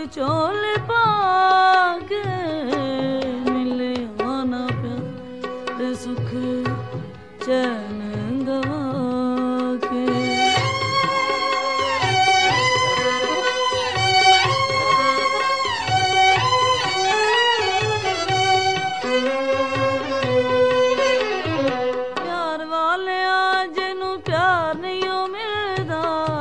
चोल पाके मिले आना प्यार सुख चैन गवा के। प्यार वाले जिन्नू प्यार नहीं मिलदा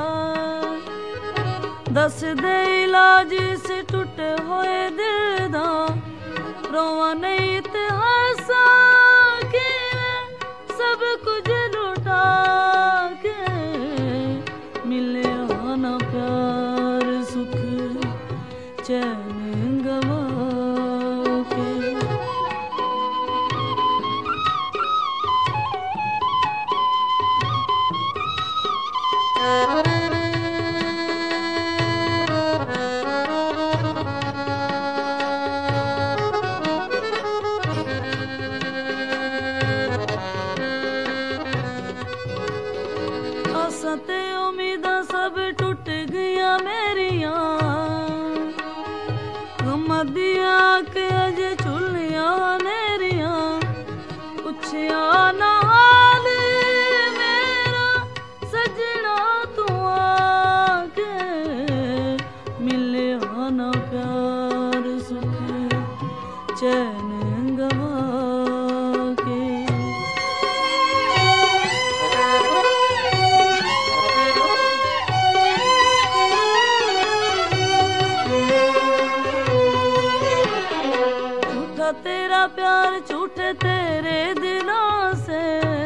दस दे इलाज से टुटे होए दिल दा रोवा नहीं ते हंसा के सब कुछ लुटा के मिले आना प्यार सुख चैन गवा के। आसां ते उम्मीदां सब टुट गईयां मेरियां गमां दियां के अजे झुल्लियां नेरियां पुछया ना हाल मेरा सजना तू आके मिले आना प्यार सुख चैन गवा के। झूठा तेरा प्यार झूठे तेरे दिलों से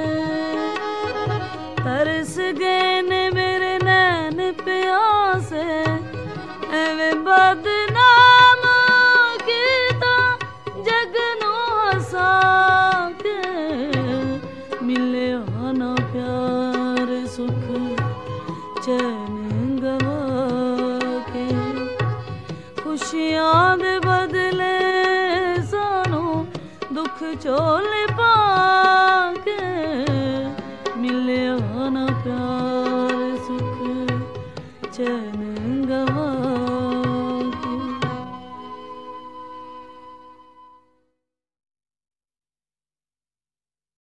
तरस गए ने मेरे नैन प्यासे एवें बदनाम कीता जग नू हसा के मिले आना प्यार सुख चैन गवा के। खुशियां दे बदले सानू दुख झोल पाके मिले आना प्यार